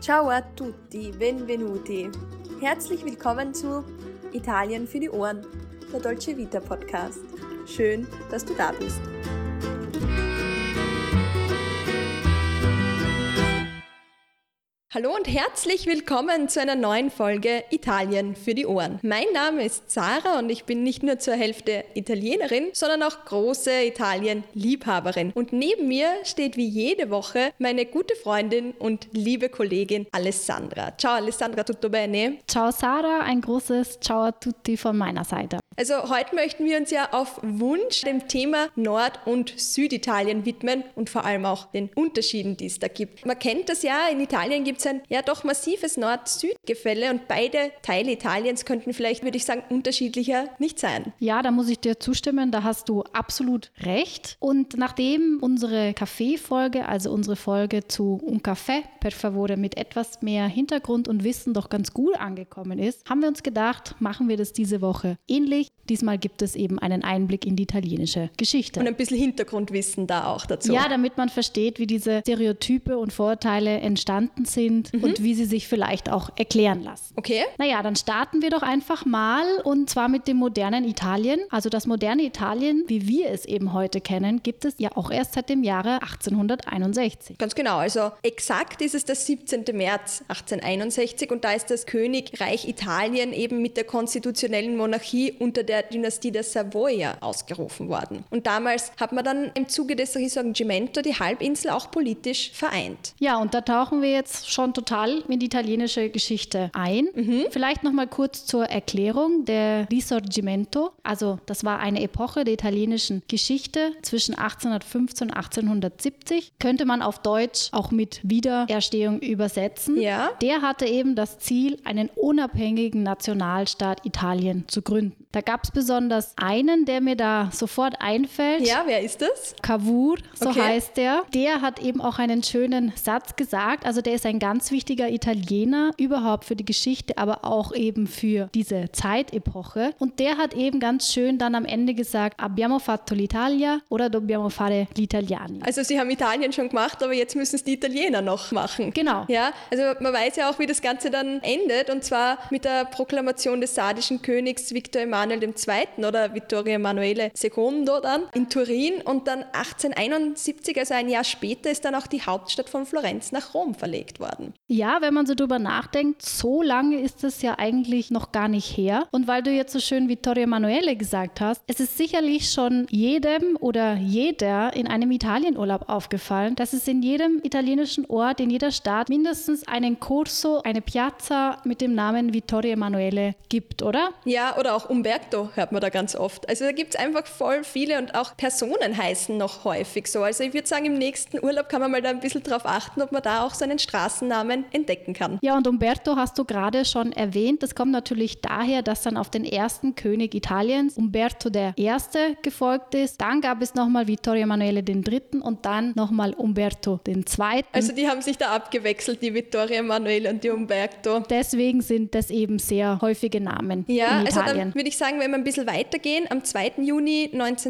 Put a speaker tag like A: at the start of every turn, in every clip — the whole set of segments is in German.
A: Ciao a tutti, benvenuti. Herzlich willkommen zu Italien für die Ohren, der Dolce Vita Podcast. Schön, dass du da bist. Hallo und herzlich willkommen zu einer neuen Folge Italien für die Ohren. Mein Name ist Sarah und ich bin nicht nur zur Hälfte Italienerin, sondern auch große Italien-Liebhaberin. Und neben mir steht wie jede Woche meine gute Freundin und liebe Kollegin Alessandra. Ciao Alessandra, tutto bene?
B: Ciao Sarah, ein großes Ciao a tutti von meiner Seite.
A: Also heute möchten wir uns ja auf Wunsch dem Thema Nord- und Süditalien widmen und vor allem auch den Unterschieden, die es da gibt. Man kennt das ja, in Italien gibt es ein ja doch massives Nord-Süd-Gefälle und beide Teile Italiens könnten vielleicht, würde ich sagen, unterschiedlicher nicht sein.
B: Ja, da muss ich dir zustimmen, da hast du absolut recht. Und nachdem unsere Kaffee-Folge, also unsere Folge zu Un Caffè per favore mit etwas mehr Hintergrund und Wissen doch ganz gut angekommen ist, haben wir uns gedacht, machen wir das diese Woche ähnlich. Diesmal gibt es eben einen Einblick in die italienische Geschichte.
A: Und ein bisschen Hintergrundwissen da auch dazu.
B: Ja, damit man versteht, wie diese Stereotype und Vorurteile entstanden sind und wie sie sich vielleicht auch erklären lassen.
A: Okay.
B: Naja, dann starten wir doch einfach mal und zwar mit dem modernen Italien. Also das moderne Italien, wie wir es eben heute kennen, gibt es ja auch erst seit dem Jahre 1861.
A: Ganz genau, also exakt ist es der 17. März 1861 und da ist das Königreich Italien eben mit der konstitutionellen Monarchie unter der Dynastie der Savoia ausgerufen worden. Und damals hat man dann im Zuge des Risorgimento die Halbinsel auch politisch vereint.
B: Ja, und da tauchen wir jetzt schon total in die italienische Geschichte ein. Vielleicht nochmal kurz zur Erklärung. Der Risorgimento, also das war eine Epoche der italienischen Geschichte zwischen 1815 und 1870, könnte man auf Deutsch auch mit Wiedererstehung übersetzen.
A: Ja.
B: Der hatte eben das Ziel, einen unabhängigen Nationalstaat Italien zu gründen. Da gab es besonders einen, der mir da sofort einfällt.
A: Ja, wer ist das?
B: Cavour, so
A: Okay.
B: heißt der. Der hat eben auch einen schönen Satz gesagt. Also der ist ein ganz wichtiger Italiener, überhaupt für die Geschichte, aber auch eben für diese Zeitepoche. Und der hat eben ganz schön dann am Ende gesagt, abbiamo fatto l'Italia oder dobbiamo fare gli italiani.
A: Also sie haben Italien schon gemacht, aber jetzt müssen es die Italiener noch machen.
B: Genau.
A: Ja, also man weiß ja auch, wie das Ganze dann endet und zwar mit der Proklamation des sardischen Königs Victor Emanuel II. Oder Vittorio Emanuele II. Dann in Turin und dann 1871, also ein Jahr später, ist dann auch die Hauptstadt von Florenz nach Rom verlegt worden.
B: Ja, wenn man so drüber nachdenkt, so lange ist es ja eigentlich noch gar nicht her. Und weil du jetzt so schön Vittorio Emanuele gesagt hast, es ist sicherlich schon jedem oder jeder in einem Italienurlaub aufgefallen, dass es in jedem italienischen Ort, in jeder Stadt mindestens einen Corso, eine Piazza mit dem Namen Vittorio Emanuele gibt, oder?
A: Ja, oder auch Umberto hört man da ganz oft. Also da gibt es einfach voll viele und auch Personen heißen noch häufig so. Also ich würde sagen, im nächsten Urlaub kann man mal da ein bisschen drauf achten, ob man da auch so einen Straßennamen entdecken kann.
B: Ja, und Umberto hast du gerade schon erwähnt. Das kommt natürlich daher, dass dann auf den ersten König Italiens, Umberto I., gefolgt ist. Dann gab es nochmal Vittorio Emanuele III. Und dann nochmal Umberto II.
A: Also die haben sich da abgewechselt, die Vittorio Emanuele und die Umberto.
B: Deswegen sind das eben sehr häufige Namen
A: Ja,
B: in
A: also
B: Italien.
A: dann würde ich sagen, wenn wir ein bisschen weitergehen, am 2. Juni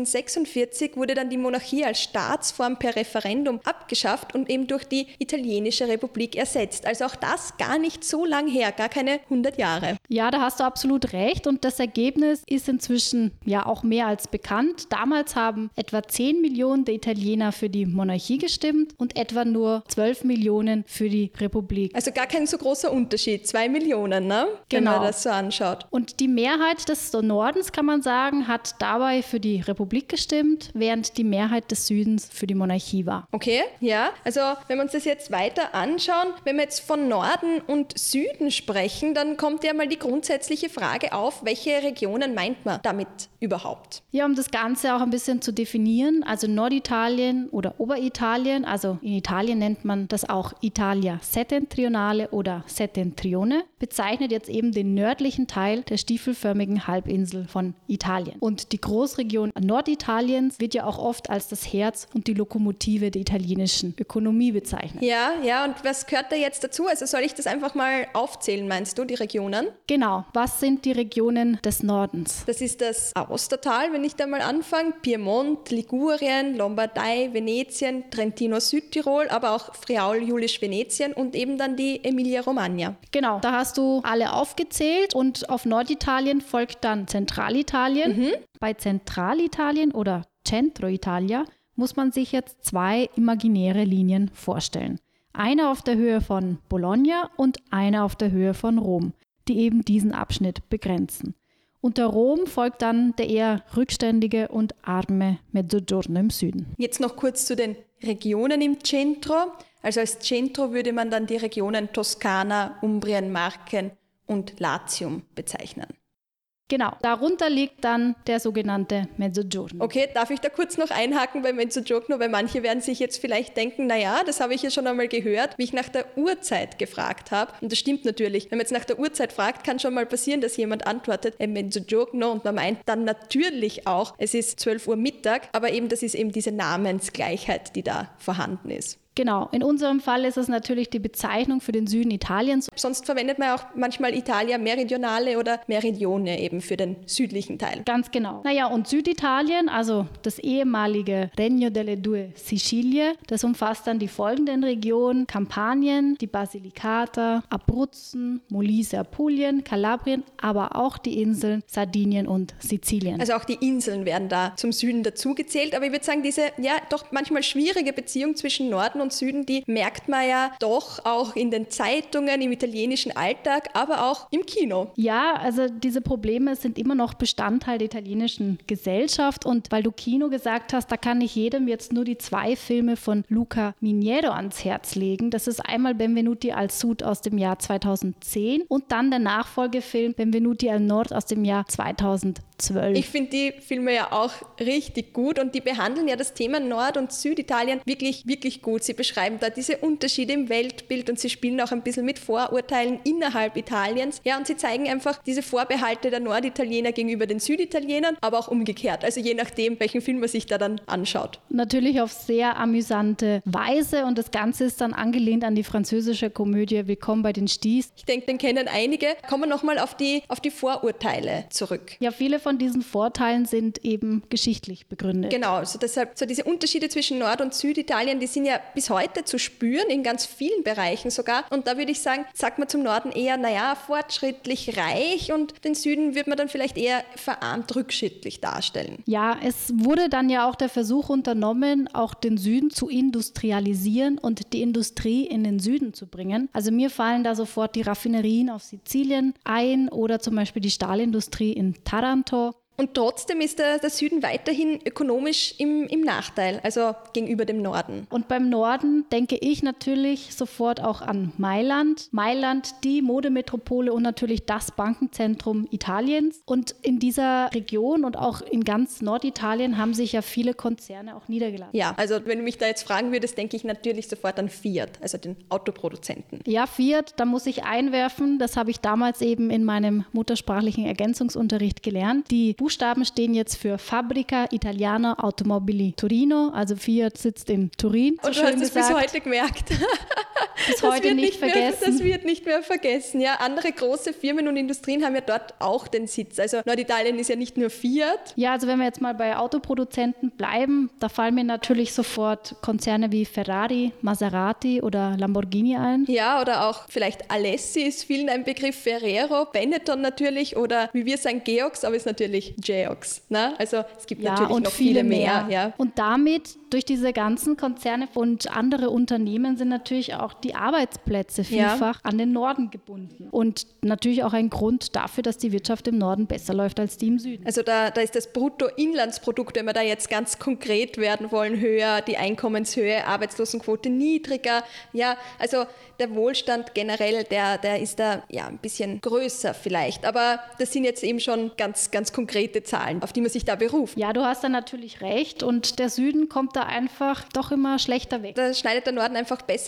A: 1946 wurde dann die Monarchie als Staatsform per Referendum abgeschafft und eben durch die Italienische Republik ersetzt. Also auch das gar nicht so lang her, gar keine 100 Jahre.
B: Ja, da hast du absolut recht und das Ergebnis ist inzwischen ja auch mehr als bekannt. Damals haben etwa 10 Millionen der Italiener für die Monarchie gestimmt und etwa nur 12 Millionen für die Republik.
A: Also gar kein so großer Unterschied, 2 Millionen, ne? Wenn
B: Genau.
A: man das so anschaut.
B: Und die Mehrheit des Nordens, kann man sagen, hat dabei für die Republik gestimmt, während die Mehrheit des Südens für die Monarchie war.
A: Okay, ja. Also wenn wir uns das jetzt weiter anschauen, wenn wir jetzt von Norden und Süden sprechen, dann kommt ja mal die grundsätzliche Frage auf, welche Regionen meint man damit überhaupt?
B: Ja, um das Ganze auch ein bisschen zu definieren, also Norditalien oder Oberitalien, also in Italien nennt man das auch Italia Settentrionale oder Settentrione, bezeichnet jetzt eben den nördlichen Teil der stiefelförmigen Halbinsel Halbinsel von Italien. Und die Großregion Norditaliens wird ja auch oft als das Herz und die Lokomotive der italienischen Ökonomie bezeichnet.
A: Ja, und was gehört da jetzt dazu? Also soll ich das einfach mal aufzählen, meinst du, die Regionen?
B: Genau, was sind die Regionen des Nordens?
A: Das ist das Aostatal, wenn ich da mal anfange, Piemont, Ligurien, Lombardei, Venetien, Trentino, Südtirol, aber auch Friaul-Julisch-Venetien und eben dann die Emilia-Romagna.
B: Genau, da hast du alle aufgezählt und auf Norditalien folgt dann Zentralitalien. Bei Zentralitalien oder Centro Italia muss man sich jetzt 2 imaginäre Linien vorstellen. Eine auf der Höhe von Bologna und eine auf der Höhe von Rom, die eben diesen Abschnitt begrenzen. Unter Rom folgt dann der eher rückständige und arme Mezzogiorno im Süden.
A: Jetzt noch kurz zu den Regionen im Centro. Also als Centro würde man dann die Regionen Toskana, Umbrien, Marken und Latium bezeichnen.
B: Genau, darunter liegt dann der sogenannte Mezzogiorno.
A: Okay, darf ich da kurz noch einhaken bei Mezzogiorno, weil manche werden sich jetzt vielleicht denken, naja, das habe ich ja schon einmal gehört, wie ich nach der Uhrzeit gefragt habe. Und das stimmt natürlich. Wenn man jetzt nach der Uhrzeit fragt, kann schon mal passieren, dass jemand antwortet, Mezzogiorno, und man meint dann natürlich auch, es ist 12 Uhr Mittag, aber eben das ist eben diese Namensgleichheit, die da vorhanden ist.
B: Genau, in unserem Fall ist es natürlich die Bezeichnung für den Süden Italiens.
A: Sonst verwendet man auch manchmal Italia Meridionale oder Meridione eben für den südlichen Teil.
B: Ganz genau. Naja, und Süditalien, also das ehemalige Regno delle Due Sicilie, das umfasst dann die folgenden Regionen: Kampanien, die Basilicata, Abruzzen, Molise, Apulien, Kalabrien, aber auch die Inseln Sardinien und Sizilien.
A: Also auch die Inseln werden da zum Süden dazugezählt. Aber ich würde sagen, diese doch manchmal schwierige Beziehung zwischen Norden und Süden, die merkt man ja doch auch in den Zeitungen, im italienischen Alltag, aber auch im Kino.
B: Ja, also diese Probleme sind immer noch Bestandteil der italienischen Gesellschaft, und weil du Kino gesagt hast, da kann ich jedem jetzt nur die 2 Filme von Luca Miniero ans Herz legen. Das ist einmal Benvenuti al Sud aus dem Jahr 2010 und dann der Nachfolgefilm Benvenuti al Nord aus dem Jahr 2012.
A: Ich finde die Filme ja auch richtig gut und die behandeln ja das Thema Nord- und Süditalien wirklich, wirklich gut. Sie beschreiben da diese Unterschiede im Weltbild und sie spielen auch ein bisschen mit Vorurteilen innerhalb Italiens. Ja, und sie zeigen einfach diese Vorbehalte der Norditaliener gegenüber den Süditalienern, aber auch umgekehrt. Also je nachdem, welchen Film man sich da dann anschaut.
B: Natürlich auf sehr amüsante Weise, und das Ganze ist dann angelehnt an die französische Komödie Willkommen bei den Sties.
A: Ich denke, den kennen einige. Kommen wir nochmal auf die Vorurteile zurück.
B: Ja, viele von diesen Vorteilen sind eben geschichtlich begründet.
A: Genau, also deshalb so diese Unterschiede zwischen Nord- und Süditalien, die sind ja bis heute zu spüren, in ganz vielen Bereichen sogar. Und da würde ich sagen, sagt man zum Norden eher, fortschrittlich reich, und den Süden würde man dann vielleicht eher verarmt rückschrittlich darstellen.
B: Ja, es wurde dann ja auch der Versuch unternommen, auch den Süden zu industrialisieren und die Industrie in den Süden zu bringen. Also mir fallen da sofort die Raffinerien auf Sizilien ein oder zum Beispiel die Stahlindustrie in Taranto.
A: Und trotzdem ist der Süden weiterhin ökonomisch im Nachteil, also gegenüber dem Norden.
B: Und beim Norden denke ich natürlich sofort auch an Mailand. Mailand, die Modemetropole und natürlich das Bankenzentrum Italiens. Und in dieser Region und auch in ganz Norditalien haben sich ja viele Konzerne auch niedergelassen.
A: Ja, also wenn du mich da jetzt fragen würdest, denke ich natürlich sofort an Fiat, also den Autoproduzenten.
B: Ja, Fiat, da muss ich einwerfen, das habe ich damals eben in meinem muttersprachlichen Ergänzungsunterricht gelernt. Die Buchstaben stehen jetzt für Fabbrica Italiana Automobili Torino, also Fiat sitzt in Turin.
A: So, und du hast es bis heute gemerkt.
B: Bis heute nicht vergessen.
A: Das wird nicht mehr vergessen. Ja, andere große Firmen und Industrien haben ja dort auch den Sitz. Also Norditalien ist ja nicht nur Fiat.
B: Ja, also wenn wir jetzt mal bei Autoproduzenten bleiben, da fallen mir natürlich sofort Konzerne wie Ferrari, Maserati oder Lamborghini ein.
A: Ja, oder auch vielleicht Alessi ist vielen ein Begriff, Ferrero, Benetton natürlich, oder wie wir sagen Georgs, aber ist natürlich Georgs. Ne? Also es gibt natürlich noch viele mehr. Ja.
B: Und damit, durch diese ganzen Konzerne und andere Unternehmen, sind natürlich auch die Arbeitsplätze vielfach an den Norden gebunden. Und natürlich auch ein Grund dafür, dass die Wirtschaft im Norden besser läuft als die im Süden.
A: Also da ist das Bruttoinlandsprodukt, wenn wir da jetzt ganz konkret werden wollen, höher, die Einkommenshöhe, Arbeitslosenquote niedriger. Ja, also der Wohlstand generell, der ist da ja ein bisschen größer vielleicht. Aber das sind jetzt eben schon ganz, ganz konkrete Zahlen, auf die man sich da beruft.
B: Ja, du hast da natürlich recht, und der Süden kommt da einfach doch immer schlechter weg.
A: Da schneidet der Norden einfach besser ab, vor allem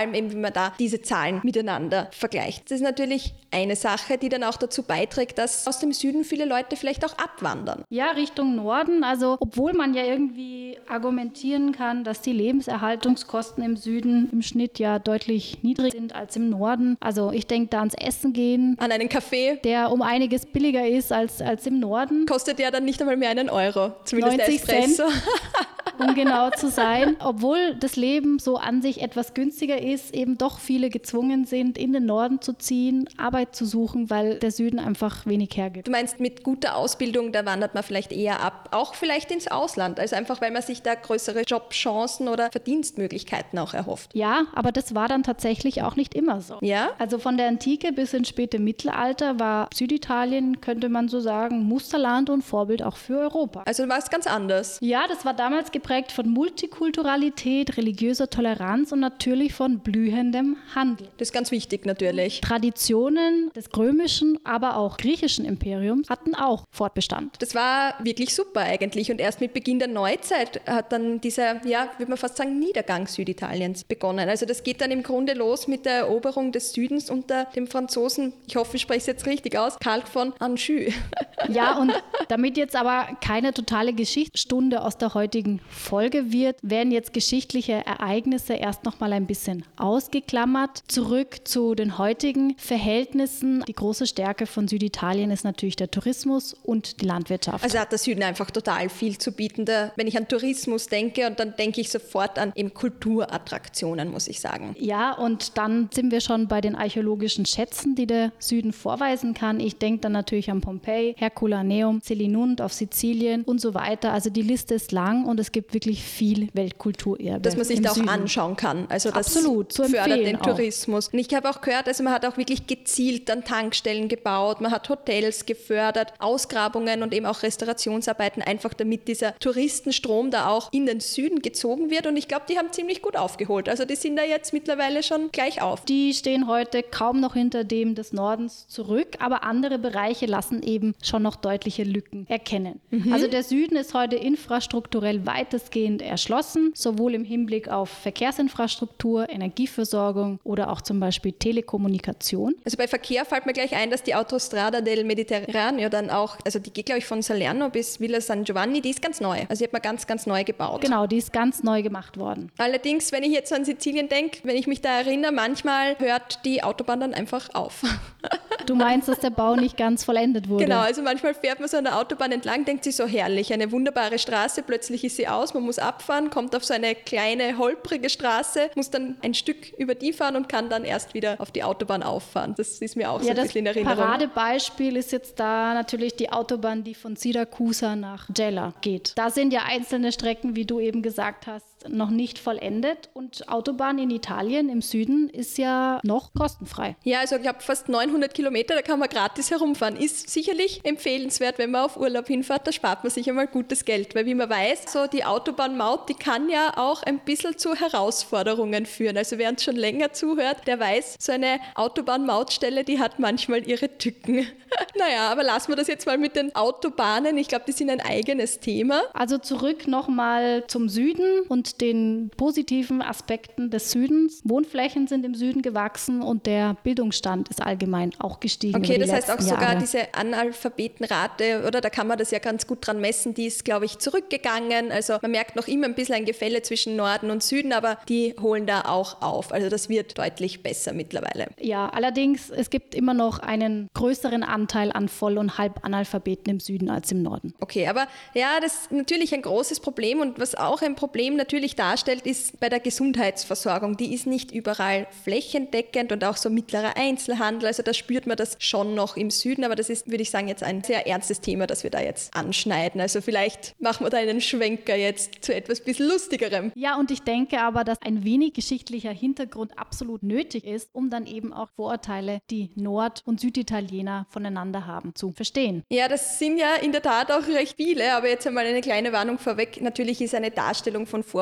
A: allem eben, wie man da diese Zahlen miteinander vergleicht. Das ist natürlich eine Sache, die dann auch dazu beiträgt, dass aus dem Süden viele Leute vielleicht auch abwandern.
B: Ja, Richtung Norden. Also obwohl man ja irgendwie argumentieren kann, dass die Lebenserhaltungskosten im Süden im Schnitt ja deutlich niedriger sind als im Norden. Also ich denke da ans Essen gehen.
A: An einen Kaffee.
B: Der um einiges billiger ist als im Norden.
A: Kostet ja dann nicht einmal mehr einen Euro. Zumindest
B: 90
A: der Espresso.
B: Cent. Um genau zu sein, obwohl das Leben so an sich etwas günstiger ist, eben doch viele gezwungen sind, in den Norden zu ziehen, Arbeit zu suchen, weil der Süden einfach wenig hergibt.
A: Du meinst, mit guter Ausbildung, da wandert man vielleicht eher ab, auch vielleicht ins Ausland, also einfach, weil man sich da größere Jobchancen oder Verdienstmöglichkeiten auch erhofft.
B: Ja, aber das war dann tatsächlich auch nicht immer so.
A: Ja?
B: Also von der Antike bis ins späte Mittelalter war Süditalien, könnte man so sagen, Musterland und Vorbild auch für Europa.
A: Also war es ganz anders.
B: Ja, das war damals geprägt von Multikulturalität, religiöser Toleranz und natürlich von blühendem Handel.
A: Das ist ganz wichtig natürlich.
B: Traditionen des römischen, aber auch griechischen Imperiums hatten auch Fortbestand.
A: Das war wirklich super eigentlich und erst mit Beginn der Neuzeit hat dann dieser, ja, würde man fast sagen, Niedergang Süditaliens begonnen. Also das geht dann im Grunde los mit der Eroberung des Südens unter dem Franzosen, ich hoffe, ich spreche es jetzt richtig aus, Karl von Anjou.
B: Ja, und damit jetzt aber keine totale Geschichtsstunde aus der heutigen Folge wird, werden jetzt geschichtliche Ereignisse erst noch mal ein bisschen ausgeklammert. Zurück zu den heutigen Verhältnissen. Die große Stärke von Süditalien ist natürlich der Tourismus und die Landwirtschaft.
A: Also hat der Süden einfach total viel zu bieten. Wenn ich an Tourismus denke, und dann denke ich sofort an eben Kulturattraktionen, muss ich sagen.
B: Ja, und dann sind wir schon bei den archäologischen Schätzen, die der Süden vorweisen kann. Ich denke dann natürlich an Pompeji, Herculaneum, Selinunt auf Sizilien und so weiter. Also die Liste ist lang und es gibt wirklich viel Weltkulturerbe.
A: Dass man sich da auch
B: Süden
A: anschauen kann. Also das
B: absolut, zu
A: fördert den
B: auch.
A: Tourismus. Und ich habe auch gehört, also man hat auch wirklich gezielt an Tankstellen gebaut, man hat Hotels gefördert, Ausgrabungen und eben auch Restaurationsarbeiten, einfach damit dieser Touristenstrom da auch in den Süden gezogen wird. Und ich glaube, die haben ziemlich gut aufgeholt. Also die sind da jetzt mittlerweile schon gleich auf.
B: Die stehen heute kaum noch hinter dem des Nordens zurück, aber andere Bereiche lassen eben schon noch deutliche Lücken erkennen. Also der Süden ist heute infrastrukturell weitestgehend erschlossen, sowohl im Hinblick auf Verkehrsinfrastruktur, Energieversorgung oder auch zum Beispiel Telekommunikation.
A: Also bei Verkehr fällt mir gleich ein, dass die Autostrada del Mediterraneo dann auch, also die geht glaube ich von Salerno bis Villa San Giovanni, die ist ganz neu. Also die hat man ganz, ganz neu gebaut.
B: Genau, die ist ganz neu gemacht worden.
A: Allerdings, wenn ich jetzt an Sizilien denke, wenn ich mich da erinnere, manchmal hört die Autobahn dann einfach auf.
B: Du meinst, dass der Bau nicht ganz vollendet wurde?
A: Genau, also manchmal fährt man so an der Autobahn entlang, denkt sich so herrlich, eine wunderbare Straße, plötzlich ist sie aus, man muss abfahren, kommt auf so eine kleine, holprige Straße, muss dann ein Stück über die fahren und kann dann erst wieder auf die Autobahn auffahren. Das ist mir auch so ein bisschen in Erinnerung.
B: Das Paradebeispiel ist jetzt da natürlich die Autobahn, die von Siracusa nach Gela geht. Da sind ja einzelne Strecken, wie du eben gesagt hast, noch nicht vollendet und Autobahn in Italien im Süden ist ja noch kostenfrei.
A: Ja, also ich glaube fast 900 Kilometer, da kann man gratis herumfahren. Ist sicherlich empfehlenswert, wenn man auf Urlaub hinfährt, da spart man sich einmal gutes Geld, weil wie man weiß, so die Autobahnmaut, die kann ja auch ein bisschen zu Herausforderungen führen. Also wer uns schon länger zuhört, der weiß, so eine Autobahnmautstelle, die hat manchmal ihre Tücken. Naja, aber lassen wir das jetzt mal mit den Autobahnen. Ich glaube, die sind ein eigenes Thema.
B: Also zurück nochmal zum Süden und den positiven Aspekten des Südens. Wohnflächen sind im Süden gewachsen und der Bildungsstand ist allgemein auch gestiegen.
A: Okay, das heißt auch sogar
B: Jahre.
A: diese Analphabetenrate, oder da kann man das ja ganz gut dran messen, die ist, glaube ich, zurückgegangen. Also man merkt noch immer ein bisschen ein Gefälle zwischen Norden und Süden, aber die holen da auch auf. Also das wird deutlich besser mittlerweile.
B: Ja, allerdings, es gibt immer noch einen größeren Anteil an Voll- und Halbanalphabeten im Süden als im Norden.
A: Okay, aber ja, das ist natürlich ein großes Problem und was auch ein Problem natürlich darstellt, ist bei der Gesundheitsversorgung. Die ist nicht überall flächendeckend und auch so mittlerer Einzelhandel. Also da spürt man das schon noch im Süden, aber das ist, würde ich sagen, jetzt ein sehr ernstes Thema, das wir da jetzt anschneiden. Also vielleicht machen wir da einen Schwenker jetzt zu etwas bisschen Lustigerem.
B: Ja, und ich denke aber, dass ein wenig geschichtlicher Hintergrund absolut nötig ist, um dann eben auch Vorurteile, die Nord- und Süditaliener voneinander haben, zu verstehen.
A: Ja, das sind ja in der Tat auch recht viele, aber jetzt einmal eine kleine Warnung vorweg. Natürlich ist eine Darstellung von Vorurteilen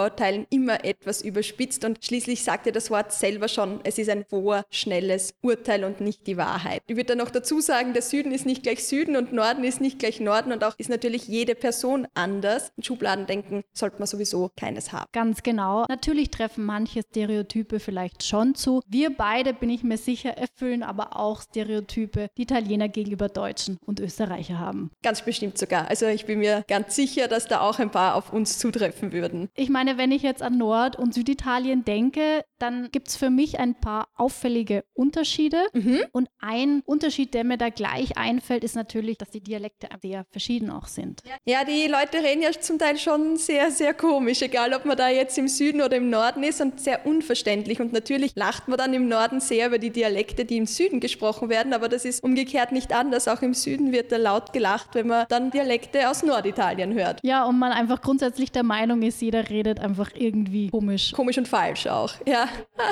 A: Vorurteilen immer etwas überspitzt und schließlich sagt ja das Wort selber schon, es ist ein vorschnelles Urteil und nicht die Wahrheit. Ich würde dann noch dazu sagen, der Süden ist nicht gleich Süden und Norden ist nicht gleich Norden und auch ist natürlich jede Person anders. Und Schubladendenken sollte man sowieso keines haben.
B: Ganz genau. Natürlich treffen manche Stereotype vielleicht schon zu. Wir beide, bin ich mir sicher, erfüllen aber auch Stereotype, die Italiener gegenüber Deutschen und Österreicher haben.
A: Ganz bestimmt sogar. Also ich bin mir ganz sicher, dass da auch ein paar auf uns zutreffen würden.
B: Ich meine, wenn ich jetzt an Nord- und Süditalien denke, dann gibt es für mich ein paar auffällige Unterschiede. Und ein Unterschied, der mir da gleich einfällt, ist natürlich, dass die Dialekte sehr verschieden auch sind.
A: Ja, die Leute reden ja zum Teil schon sehr, sehr komisch, egal ob man da jetzt im Süden oder im Norden ist und sehr unverständlich. Und natürlich lacht man dann im Norden sehr über die Dialekte, die im Süden gesprochen werden, aber das ist umgekehrt nicht anders. Auch im Süden wird da laut gelacht, wenn man dann Dialekte aus Norditalien hört.
B: Ja, und man einfach grundsätzlich der Meinung ist, jeder redet einfach irgendwie komisch.
A: Komisch und falsch auch, ja.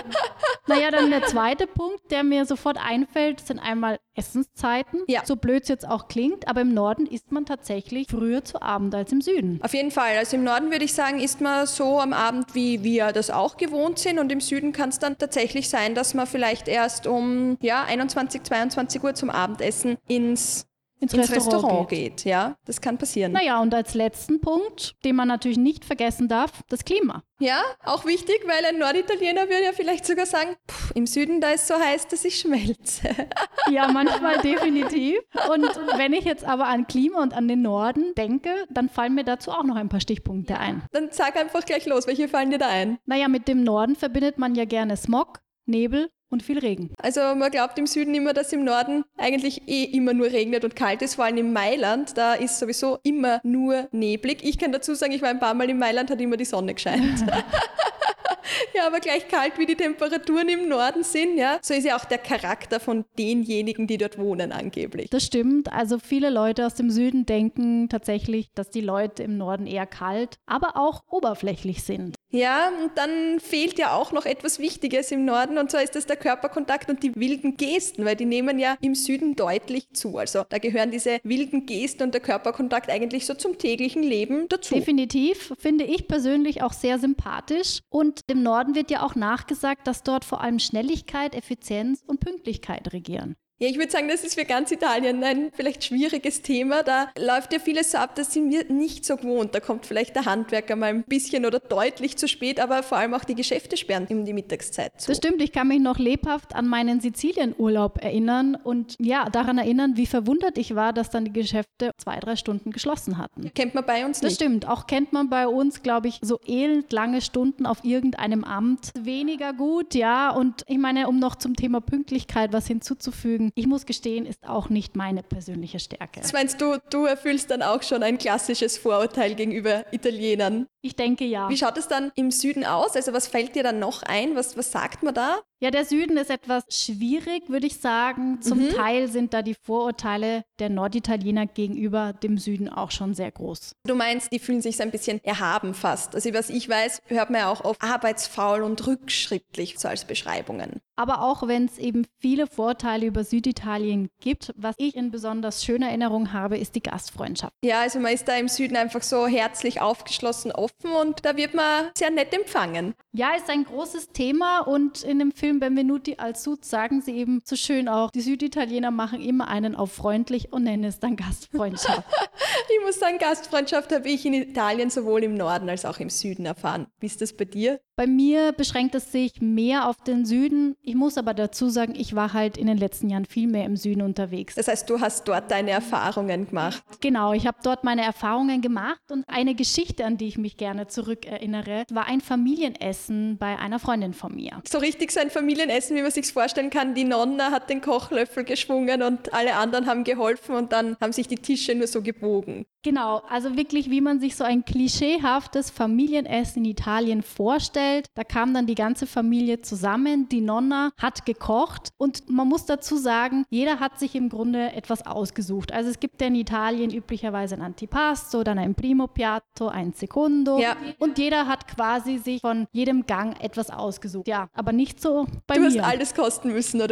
B: Naja, dann der zweite Punkt, der mir sofort einfällt, sind einmal Essenszeiten.
A: Ja.
B: So blöd es jetzt auch klingt, aber im Norden isst man tatsächlich früher zu Abend als im Süden.
A: Auf jeden Fall. Also im Norden würde ich sagen, isst man so am Abend, wie wir das auch gewohnt sind. Und im Süden kann es dann tatsächlich sein, dass man vielleicht erst um 21, 22 Uhr zum Abendessen ins Restaurant geht. Ja, das kann passieren.
B: Naja, und als letzten Punkt, den man natürlich nicht vergessen darf, das Klima.
A: Ja, auch wichtig, weil ein Norditaliener würde ja vielleicht sogar sagen, im Süden, da ist so heiß, dass ich schmelze.
B: Ja, manchmal definitiv. Und wenn ich jetzt aber an Klima und an den Norden denke, dann fallen mir dazu auch noch ein paar Stichpunkte ein.
A: Dann sag einfach gleich los, welche fallen dir da ein?
B: Naja, mit dem Norden verbindet man ja gerne Smog, Nebel und viel Regen.
A: Also man glaubt im Süden immer, dass im Norden eigentlich immer nur regnet und kalt ist. Vor allem in Mailand, da ist sowieso immer nur neblig. Ich kann dazu sagen, ich war ein paar Mal in Mailand, hat immer die Sonne gescheint. Ja, aber gleich kalt wie die Temperaturen im Norden sind, ja. So ist ja auch der Charakter von denjenigen, die dort wohnen angeblich.
B: Das stimmt. Also viele Leute aus dem Süden denken tatsächlich, dass die Leute im Norden eher kalt, aber auch oberflächlich sind.
A: Ja, und dann fehlt ja auch noch etwas Wichtiges im Norden und zwar ist das der Körperkontakt und die wilden Gesten, weil die nehmen ja im Süden deutlich zu. Also da gehören diese wilden Gesten und der Körperkontakt eigentlich so zum täglichen Leben dazu.
B: Definitiv, finde ich persönlich auch sehr sympathisch. Und im Norden wird ja auch nachgesagt, dass dort vor allem Schnelligkeit, Effizienz und Pünktlichkeit regieren.
A: Ja, ich würde sagen, das ist für ganz Italien ein vielleicht schwieriges Thema. Da läuft ja vieles so ab, das sind wir nicht so gewohnt. Da kommt vielleicht der Handwerker mal ein bisschen oder deutlich zu spät, aber vor allem auch die Geschäfte sperren um die Mittagszeit zu.
B: Das stimmt, ich kann mich noch lebhaft an meinen Sizilien-Urlaub erinnern und ja, daran erinnern, wie verwundert ich war, dass dann die Geschäfte 2-3 Stunden geschlossen hatten.
A: Kennt man bei uns nicht.
B: Das stimmt, auch kennt man bei uns, glaube ich, so elend lange Stunden auf irgendeinem Amt. Weniger gut, ja, und ich meine, um noch zum Thema Pünktlichkeit was hinzuzufügen, ich muss gestehen, ist auch nicht meine persönliche Stärke.
A: Das meinst du, du erfüllst dann auch schon ein klassisches Vorurteil gegenüber Italienern?
B: Ich denke ja.
A: Wie schaut es dann im Süden aus? Also was fällt dir dann noch ein? Was sagt man da?
B: Ja, der Süden ist etwas schwierig, würde ich sagen. Zum Teil sind da die Vorurteile der Norditaliener gegenüber dem Süden auch schon sehr groß.
A: Du meinst, die fühlen sich so ein bisschen erhaben fast. Also was ich weiß, hört man ja auch oft arbeitsfaul und rückschrittlich so als Beschreibungen.
B: Aber auch wenn es eben viele Vorteile über Süditalien gibt, was ich in besonders schöner Erinnerung habe, ist die Gastfreundschaft.
A: Ja, also man ist da im Süden einfach so herzlich aufgeschlossen, offen und da wird man sehr nett empfangen.
B: Ja, ist ein großes Thema und in dem Film Benvenuti al Sud sagen sie eben so schön auch, die Süditaliener machen immer einen auf freundlich und nennen es dann Gastfreundschaft.
A: Ich muss sagen, Gastfreundschaft habe ich in Italien sowohl im Norden als auch im Süden erfahren. Wie ist das bei dir?
B: Bei mir beschränkt es sich mehr auf den Süden. Ich muss aber dazu sagen, ich war halt in den letzten Jahren viel mehr im Süden unterwegs.
A: Das heißt, du hast dort deine Erfahrungen gemacht.
B: Genau, ich habe dort meine Erfahrungen gemacht und eine Geschichte, an die ich mich gerne zurückerinnere, war ein Familienessen bei einer Freundin von mir.
A: So richtig so ein Familienessen, wie man sich vorstellen kann. Die Nonna hat den Kochlöffel geschwungen und alle anderen haben geholfen und dann haben sich die Tische nur so gebogen.
B: Genau, also wirklich, wie man sich so ein klischeehaftes Familienessen in Italien vorstellt. Da kam dann die ganze Familie zusammen, die Nonna hat gekocht und man muss dazu sagen, jeder hat sich im Grunde etwas ausgesucht. Also es gibt ja in Italien üblicherweise ein Antipasto, dann ein Primo Piatto, ein Secondo und jeder hat quasi sich von jedem Gang etwas ausgesucht. Ja, aber nicht so bei mir.
A: Du hast alles kosten müssen, oder wie?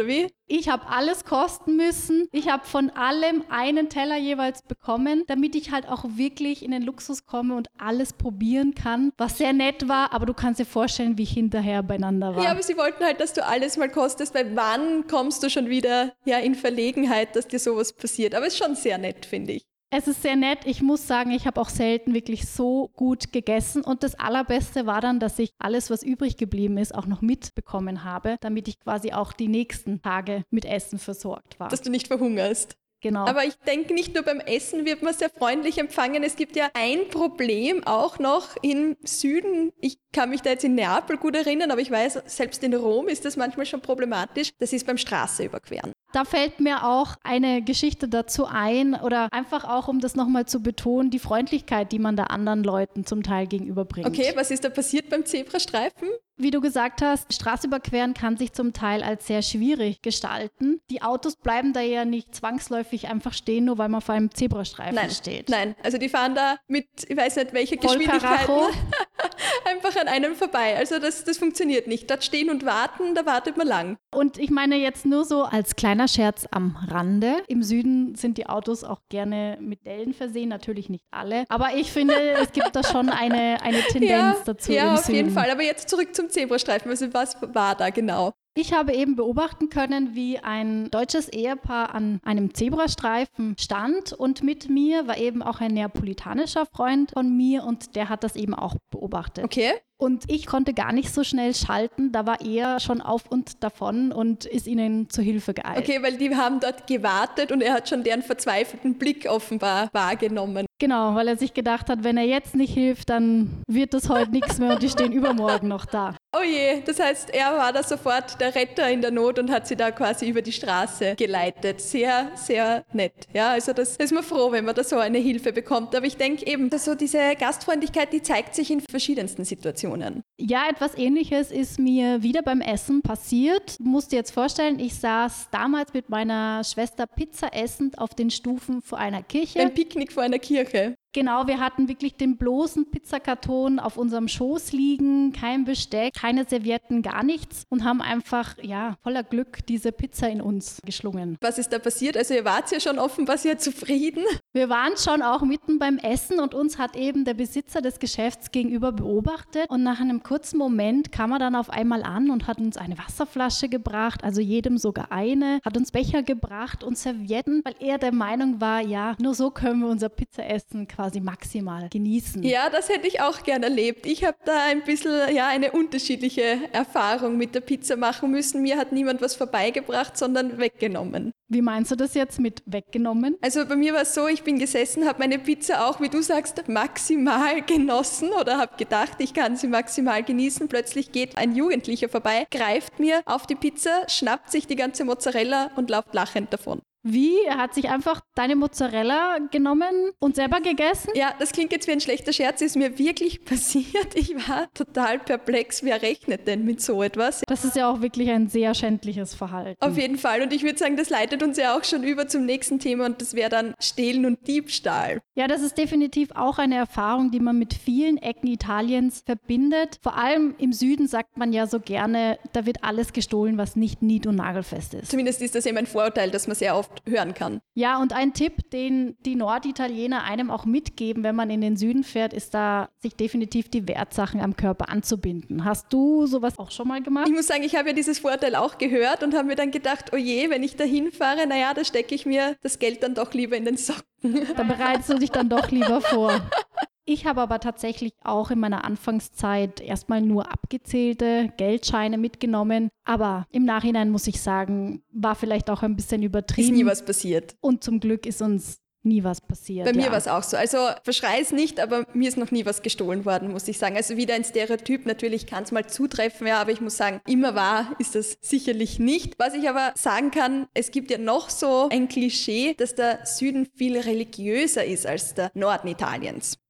B: Ich habe alles kosten müssen. Ich habe von allem einen Teller jeweils bekommen, damit ich halt auch wirklich in den Luxus komme und alles probieren kann, was sehr nett war, aber du kannst dir vorstellen, wie ich hinterher beieinander war.
A: Ja, aber sie wollten halt, dass du alles mal kostest, weil wann kommst du schon wieder in Verlegenheit, dass dir sowas passiert? Aber es ist schon sehr nett, finde ich.
B: Es ist sehr nett. Ich muss sagen, ich habe auch selten wirklich so gut gegessen. Und das Allerbeste war dann, dass ich alles, was übrig geblieben ist, auch noch mitbekommen habe, damit ich quasi auch die nächsten Tage mit Essen versorgt war.
A: Dass du nicht verhungerst.
B: Genau.
A: Aber ich denke, nicht nur beim Essen wird man sehr freundlich empfangen. Es gibt ja ein Problem auch noch im Süden. Ich kann mich da jetzt in Neapel gut erinnern, aber ich weiß, selbst in Rom ist das manchmal schon problematisch. Das ist beim Straße überqueren.
B: Da fällt mir auch eine Geschichte dazu ein oder einfach auch, um das nochmal zu betonen, die Freundlichkeit, die man da anderen Leuten zum Teil gegenüberbringt.
A: Okay, was ist da passiert beim Zebrastreifen?
B: Wie du gesagt hast, Straße überqueren kann sich zum Teil als sehr schwierig gestalten. Die Autos bleiben da ja nicht zwangsläufig einfach stehen, nur weil man vor einem Zebrastreifen steht.
A: Nein, also die fahren da mit, ich weiß nicht welche Geschwindigkeiten, einfach an einem vorbei. Also das funktioniert nicht. Dort stehen und warten, da wartet man lang.
B: Und ich meine jetzt nur so als kleiner Scherz am Rande. Im Süden sind die Autos auch gerne mit Dellen versehen, natürlich nicht alle. Aber ich finde, es gibt da schon eine Tendenz dazu im Süden. Ja,
A: auf jeden Fall. Aber jetzt zurück zum Zebrastreifen. Also was war da genau?
B: Ich habe eben beobachten können, wie ein deutsches Ehepaar an einem Zebrastreifen stand und mit mir war eben auch ein neapolitanischer Freund von mir und der hat das eben auch beobachtet.
A: Okay.
B: Und ich konnte gar nicht so schnell schalten, da war er schon auf und davon und ist ihnen zu Hilfe geeilt.
A: Okay, weil die haben dort gewartet und er hat schon deren verzweifelten Blick offenbar wahrgenommen.
B: Genau, weil er sich gedacht hat, wenn er jetzt nicht hilft, dann wird das heute nichts mehr und die stehen übermorgen noch da.
A: Oh je, das heißt, er war da sofort der Retter in der Not und hat sie da quasi über die Straße geleitet. Sehr, sehr nett. Ja, also das ist man froh, wenn man da so eine Hilfe bekommt. Aber ich denke eben, dass so diese Gastfreundlichkeit, die zeigt sich in verschiedensten Situationen.
B: Ja, etwas Ähnliches ist mir wieder beim Essen passiert. Du musst dir jetzt vorstellen, ich saß damals mit meiner Schwester Pizza essend auf den Stufen vor einer Kirche.
A: Ein Picknick vor einer Kirche.
B: Genau, wir hatten wirklich den bloßen Pizzakarton auf unserem Schoß liegen, kein Besteck, keine Servietten, gar nichts und haben einfach, voller Glück diese Pizza in uns geschlungen.
A: Was ist da passiert? Also ihr wart ja schon offenbar sehr zufrieden.
B: Wir waren schon auch mitten beim Essen und uns hat eben der Besitzer des Geschäfts gegenüber beobachtet und nach einem kurzen Moment kam er dann auf einmal an und hat uns eine Wasserflasche gebracht, also jedem sogar eine, hat uns Becher gebracht und Servietten, weil er der Meinung war, nur so können wir unser Pizzaessen quasi maximal genießen.
A: Ja, das hätte ich auch gern erlebt. Ich habe da ein bisschen eine unterschiedliche Erfahrung mit der Pizza machen müssen. Mir hat niemand was vorbeigebracht, sondern weggenommen.
B: Wie meinst du das jetzt mit weggenommen?
A: Also bei mir war es so, ich bin gesessen, habe meine Pizza auch, wie du sagst, maximal genossen oder habe gedacht, ich kann sie maximal genießen. Plötzlich geht ein Jugendlicher vorbei, greift mir auf die Pizza, schnappt sich die ganze Mozzarella und läuft lachend davon.
B: Wie? Er hat sich einfach deine Mozzarella genommen und selber gegessen?
A: Ja, das klingt jetzt wie ein schlechter Scherz, ist mir wirklich passiert. Ich war total perplex. Wer rechnet denn mit so etwas?
B: Das ist ja auch wirklich ein sehr schändliches Verhalten.
A: Auf jeden Fall. Und ich würde sagen, das leitet uns ja auch schon über zum nächsten Thema und das wäre dann Stehlen und Diebstahl.
B: Ja, das ist definitiv auch eine Erfahrung, die man mit vielen Ecken Italiens verbindet. Vor allem im Süden sagt man ja so gerne, da wird alles gestohlen, was nicht nied- und nagelfest ist.
A: Zumindest ist das eben ein Vorurteil, das man sehr oft hören kann.
B: Ja, und ein Tipp, den die Norditaliener einem auch mitgeben, wenn man in den Süden fährt, ist da, sich definitiv die Wertsachen am Körper anzubinden. Hast du sowas auch schon mal gemacht?
A: Ich muss sagen, ich habe ja dieses Vorurteil auch gehört und habe mir dann gedacht, oh je, wenn ich da hinfahre, da stecke ich mir das Geld dann doch lieber in den Socken.
B: Da bereitest du dich dann doch lieber vor. Ich habe aber tatsächlich auch in meiner Anfangszeit erstmal nur abgezählte Geldscheine mitgenommen. Aber im Nachhinein muss ich sagen, war vielleicht auch ein bisschen übertrieben.
A: Ist nie was passiert.
B: Und zum Glück ist uns nie was passiert.
A: Bei mir war es auch so. Also verschrei es nicht, aber mir ist noch nie was gestohlen worden, muss ich sagen. Also wieder ein Stereotyp. Natürlich kann es mal zutreffen, aber ich muss sagen, immer wahr ist das sicherlich nicht. Was ich aber sagen kann, es gibt ja noch so ein Klischee, dass der Süden viel religiöser ist als der Norden Italiens.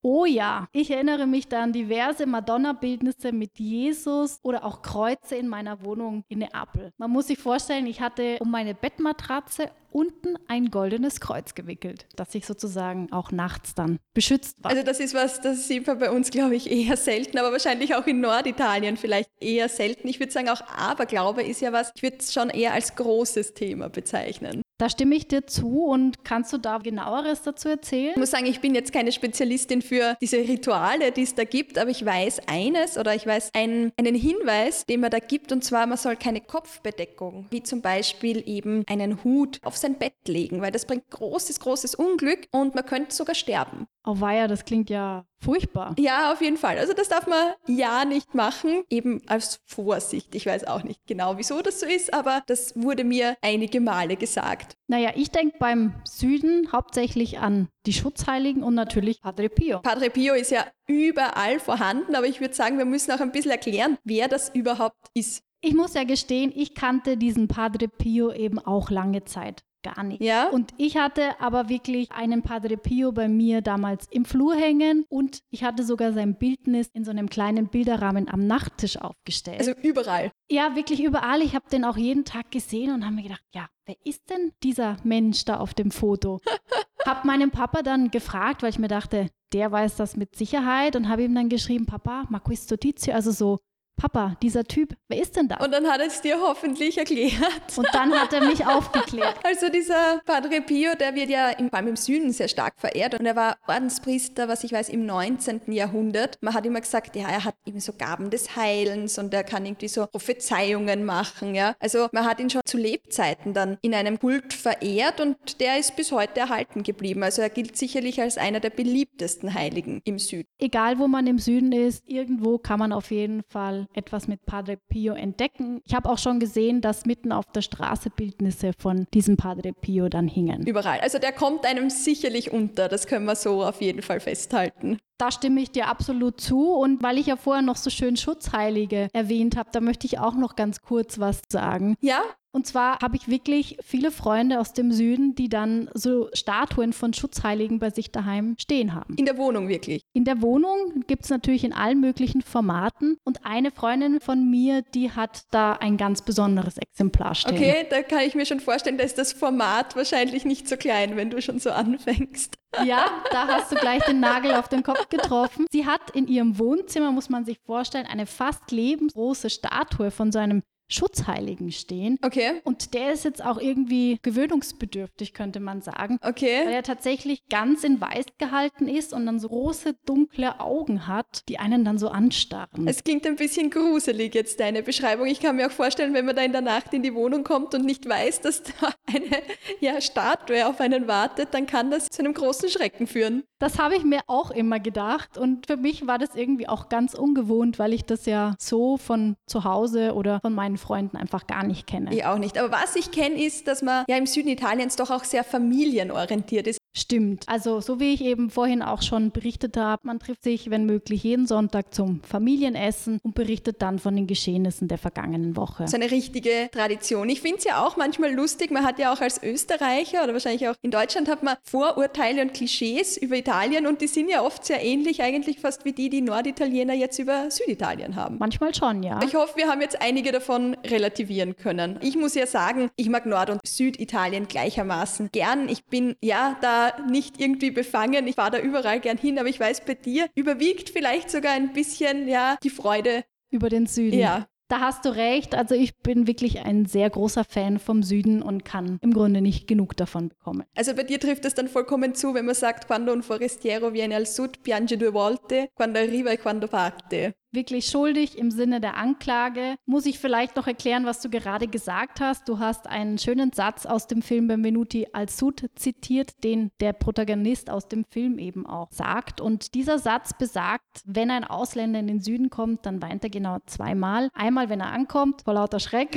B: Oh ja, ich erinnere mich da an diverse Madonna-Bildnisse mit Jesus oder auch Kreuze in meiner Wohnung in Neapel. Man muss sich vorstellen, ich hatte um meine Bettmatratze unten ein goldenes Kreuz gewickelt, das ich sozusagen auch nachts dann beschützt war.
A: Also das ist was, das sieht man bei uns, glaube ich, eher selten, aber wahrscheinlich auch in Norditalien vielleicht eher selten. Ich würde sagen, auch Aberglaube ist ja was, ich würde es schon eher als großes Thema bezeichnen.
B: Da stimme ich dir zu und kannst du da genaueres dazu erzählen?
A: Ich muss sagen, ich bin jetzt keine Spezialistin für diese Rituale, die es da gibt, aber ich weiß eines oder ich weiß einen Hinweis, den man da gibt, und zwar, man soll keine Kopfbedeckung, wie zum Beispiel eben einen Hut auf sein Bett legen, weil das bringt großes Unglück und man könnte sogar sterben.
B: Oh weia, das klingt ja furchtbar.
A: Ja, auf jeden Fall. Also das darf man ja nicht machen, eben als Vorsicht. Ich weiß auch nicht genau, wieso das so ist, aber das wurde mir einige Male gesagt.
B: Naja, ich denke beim Süden hauptsächlich an die Schutzheiligen und natürlich Padre Pio.
A: Padre Pio ist ja überall vorhanden, aber ich würde sagen, wir müssen auch ein bisschen erklären, wer das überhaupt ist.
B: Ich muss ja gestehen, ich kannte diesen Padre Pio eben auch lange Zeit gar nicht.
A: Ja?
B: Und ich hatte aber wirklich einen Padre Pio bei mir damals im Flur hängen und ich hatte sogar sein Bildnis in so einem kleinen Bilderrahmen am Nachttisch aufgestellt.
A: Also überall.
B: Ja, wirklich überall. Ich habe den auch jeden Tag gesehen und habe mir gedacht, ja, wer ist denn dieser Mensch da auf dem Foto? Habe meinen Papa dann gefragt, weil ich mir dachte, der weiß das mit Sicherheit, und habe ihm dann geschrieben, Papa, ma questo tizio, also so, Papa, dieser Typ, wer ist denn das?
A: Und dann hat er es dir hoffentlich erklärt.
B: Und dann hat er mich aufgeklärt.
A: Also dieser Padre Pio, der wird ja vor allem im Süden sehr stark verehrt, und er war Ordenspriester, was ich weiß, im 19. Jahrhundert. Man hat immer gesagt, ja, er hat eben so Gaben des Heilens und er kann irgendwie so Prophezeiungen machen. Ja. Also man hat ihn schon zu Lebzeiten dann in einem Kult verehrt und der ist bis heute erhalten geblieben. Also er gilt sicherlich als einer der beliebtesten Heiligen im Süden.
B: Egal, wo man im Süden ist, irgendwo kann man auf jeden Fall etwas mit Padre Pio entdecken. Ich habe auch schon gesehen, dass mitten auf der Straße Bildnisse von diesem Padre Pio dann hingen.
A: Überall. Also der kommt einem sicherlich unter, das können wir so auf jeden Fall festhalten.
B: Da stimme ich dir absolut zu, und weil ich ja vorher noch so schön Schutzheilige erwähnt habe, da möchte ich auch noch ganz kurz was sagen.
A: Ja?
B: Und zwar habe ich wirklich viele Freunde aus dem Süden, die dann so Statuen von Schutzheiligen bei sich daheim stehen haben.
A: In der Wohnung wirklich?
B: In der Wohnung gibt es natürlich in allen möglichen Formaten, und eine Freundin von mir, die hat da ein ganz besonderes Exemplar stehen.
A: Okay, da kann ich mir schon vorstellen, da ist das Format wahrscheinlich nicht so klein, wenn du schon so anfängst.
B: Ja, da hast du gleich den Nagel auf den Kopf getroffen. Sie hat in ihrem Wohnzimmer, muss man sich vorstellen, eine fast lebensgroße Statue von so einem Schutzheiligen stehen.
A: Okay.
B: Und der ist jetzt auch irgendwie gewöhnungsbedürftig, könnte man sagen.
A: Okay.
B: Weil er tatsächlich ganz in Weiß gehalten ist und dann so große, dunkle Augen hat, die einen dann so anstarren.
A: Es klingt ein bisschen gruselig jetzt, deine Beschreibung. Ich kann mir auch vorstellen, wenn man da in der Nacht in die Wohnung kommt und nicht weiß, dass da eine Statue auf einen wartet, dann kann das zu einem großen Schrecken führen.
B: Das habe ich mir auch immer gedacht, und für mich war das irgendwie auch ganz ungewohnt, weil ich das ja so von zu Hause oder von meinen Freunden einfach gar nicht kenne.
A: Ich auch nicht. Aber was ich kenne, ist, dass man ja im Süden Italiens doch auch sehr familienorientiert ist.
B: Stimmt. Also so wie ich eben vorhin auch schon berichtet habe, man trifft sich, wenn möglich, jeden Sonntag zum Familienessen und berichtet dann von den Geschehnissen der vergangenen Woche.
A: So eine richtige Tradition. Ich finde es ja auch manchmal lustig, man hat ja auch als Österreicher oder wahrscheinlich auch in Deutschland hat man Vorurteile und Klischees über Italien, und die sind ja oft sehr ähnlich, eigentlich fast wie die Norditaliener jetzt über Süditalien haben.
B: Manchmal schon, ja.
A: Ich hoffe, wir haben jetzt einige davon relativieren können. Ich muss ja sagen, ich mag Nord- und Süditalien gleichermaßen gern. Ich bin ja da nicht irgendwie befangen. Ich fahre da überall gern hin, aber ich weiß, bei dir überwiegt vielleicht sogar ein bisschen, ja, die Freude.
B: Über den Süden.
A: Ja.
B: Da hast du recht. Also ich bin wirklich ein sehr großer Fan vom Süden und kann im Grunde nicht genug davon bekommen.
A: Also bei dir trifft es dann vollkommen zu, wenn man sagt, quando un forestiero viene al sud, piange due volte, quando arriva e quando parte.
B: Wirklich schuldig im Sinne der Anklage. Muss ich vielleicht noch erklären, was du gerade gesagt hast. Du hast einen schönen Satz aus dem Film Benvenuti al Sud zitiert, den der Protagonist aus dem Film eben auch sagt. Und dieser Satz besagt, wenn ein Ausländer in den Süden kommt, dann weint er genau zweimal. Einmal, wenn er ankommt, vor lauter Schreck,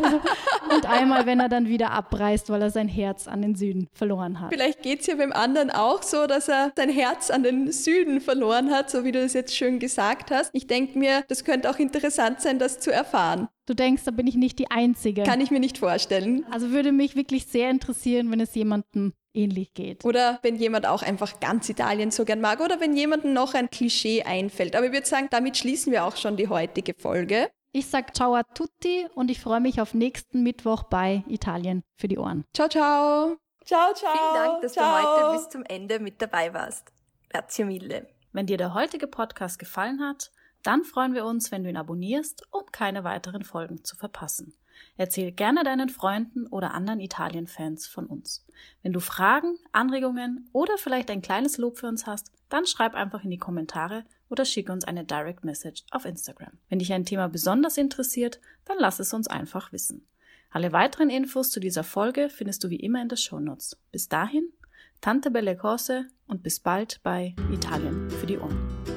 B: und einmal, wenn er dann wieder abreist, weil er sein Herz an den Süden verloren hat.
A: Vielleicht geht es ja beim anderen auch so, dass er sein Herz an den Süden verloren hat, so wie du das jetzt schön gesagt hast. Ich denke, denke mir, das könnte auch interessant sein, das zu erfahren.
B: Du denkst, da bin ich nicht die Einzige.
A: Kann ich mir nicht vorstellen.
B: Also würde mich wirklich sehr interessieren, wenn es jemandem ähnlich geht.
A: Oder wenn jemand auch einfach ganz Italien so gern mag oder wenn jemandem noch ein Klischee einfällt. Aber ich würde sagen, damit schließen wir auch schon die heutige Folge.
B: Ich sage ciao a tutti und ich freue mich auf nächsten Mittwoch bei Italien für die Ohren.
A: Ciao, ciao.
C: Ciao, ciao. Vielen Dank, dass du heute bis zum Ende mit dabei warst. Grazie mille.
D: Wenn dir der heutige Podcast gefallen hat, dann freuen wir uns, wenn du ihn abonnierst, um keine weiteren Folgen zu verpassen. Erzähl gerne deinen Freunden oder anderen Italien-Fans von uns. Wenn du Fragen, Anregungen oder vielleicht ein kleines Lob für uns hast, dann schreib einfach in die Kommentare oder schick uns eine Direct Message auf Instagram. Wenn dich ein Thema besonders interessiert, dann lass es uns einfach wissen. Alle weiteren Infos zu dieser Folge findest du wie immer in den Shownotes. Bis dahin, tante belle cose und bis bald bei Italien für die Ohren.